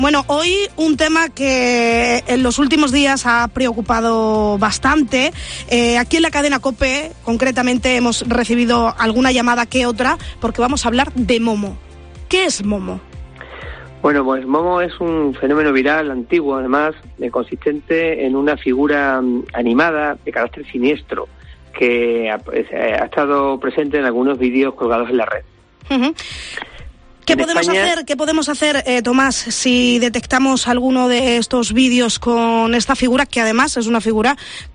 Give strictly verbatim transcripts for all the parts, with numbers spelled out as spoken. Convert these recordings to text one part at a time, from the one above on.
Bueno, hoy un tema que en los últimos días ha preocupado bastante. Eh, aquí en la cadena COPE, concretamente, hemos recibido alguna llamada que otra, porque vamos a hablar de Momo. ¿Qué es Momo? Bueno, pues Momo es un fenómeno viral antiguo, además, eh, consistente en una figura um, animada de carácter siniestro, que ha, pues, eh, ha estado presente en algunos vídeos colgados en la red. Uh-huh. ¿Qué en podemos España... hacer, ¿Qué podemos hacer, eh, Tomás, si detectamos alguno de estos vídeos con esta figura, que además es una figura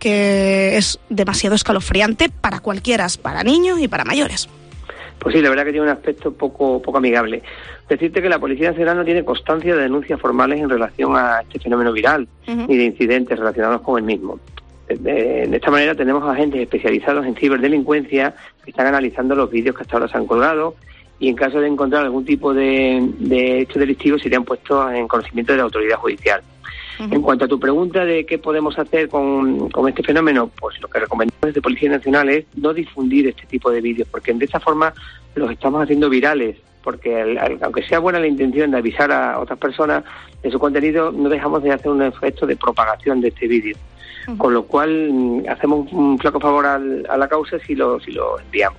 que es demasiado escalofriante para cualquiera, para niños y para mayores? Pues sí, la verdad que tiene un aspecto poco poco amigable. Decirte que la Policía Nacional no tiene constancia de denuncias formales en relación a este fenómeno viral, uh-huh. ni de incidentes relacionados con el mismo. De, de, de esta manera tenemos agentes especializados en ciberdelincuencia que están analizando los vídeos que hasta ahora se han colgado, y en caso de encontrar algún tipo de, de hecho delictivo serían puestos en conocimiento de la autoridad judicial. Uh-huh. En cuanto a tu pregunta de qué podemos hacer con, con este fenómeno, pues lo que recomendamos desde Policía Nacional es no difundir este tipo de vídeos, porque de esta forma los estamos haciendo virales, porque el, el, aunque sea buena la intención de avisar a otras personas de su contenido, no dejamos de hacer un efecto de propagación de este vídeo. Uh-huh. Con lo cual hacemos un flaco favor al, a la causa si lo, si lo enviamos.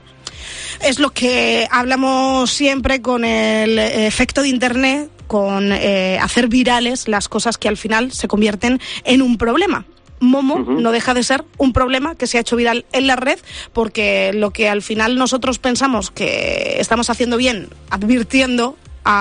Es lo que hablamos siempre con el efecto de Internet, con eh, hacer virales las cosas que al final se convierten en un problema. Momo uh-huh. no deja de ser un problema que se ha hecho viral en la red, porque lo que al final nosotros pensamos que estamos haciendo bien advirtiendo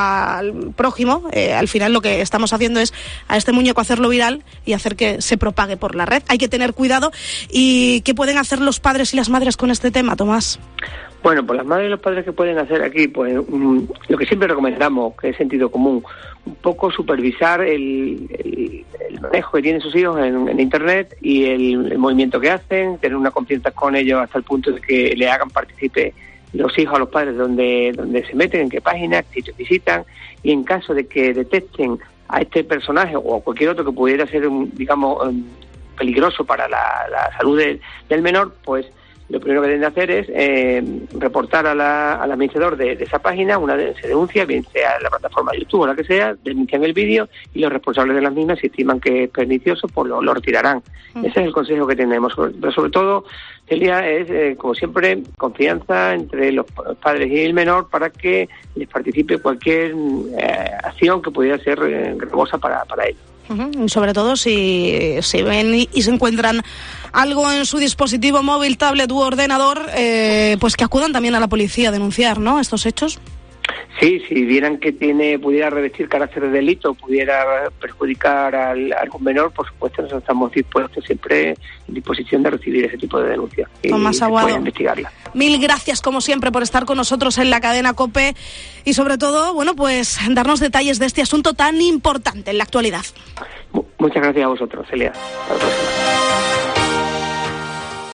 al prójimo, eh, al final lo que estamos haciendo es a este muñeco hacerlo viral y hacer que se propague por la red. Hay que tener cuidado. ¿Y qué pueden hacer los padres y las madres con este tema, Tomás? Bueno, pues las madres y los padres que pueden hacer aquí, pues um, lo que siempre recomendamos, que es sentido común, un poco supervisar el, el, el manejo que tienen sus hijos en, en Internet y el, el movimiento que hacen, tener una confianza con ellos hasta el punto de que le hagan partícipe los hijos a los padres donde donde se meten, en qué páginas, qué sitios visitan, y en caso de que detecten a este personaje o a cualquier otro que pudiera ser, un, digamos, um, peligroso para la, la salud de, del menor, pues lo primero que deben de hacer es eh, reportar a la, al administrador de, de esa página, una de, se denuncia, bien sea en la plataforma de YouTube o la que sea, denuncian el vídeo y los responsables de las mismas, si estiman que es pernicioso, pues lo, lo retirarán. Mm. Ese es el consejo que tenemos. Pero sobre todo, Celia, es, eh, como siempre, confianza entre los padres y el menor para que les participe cualquier eh, acción que pudiera ser eh, gravosa para, para ellos. Uh-huh. Sobre todo si, si ven y, y se encuentran algo en su dispositivo móvil, tablet u ordenador, eh, pues que acudan también a la policía a denunciar, ¿no?, estos hechos. Sí, si vieran que tiene pudiera revestir carácter de delito, pudiera perjudicar al, al menor, por supuesto nosotros estamos dispuestos siempre en disposición de recibir ese tipo de denuncias y Tomás Aguado, investigarla. Mil gracias como siempre por estar con nosotros en la cadena COPE y sobre todo, bueno, pues darnos detalles de este asunto tan importante en la actualidad. Muchas gracias a vosotros, Celia. Hasta la próxima.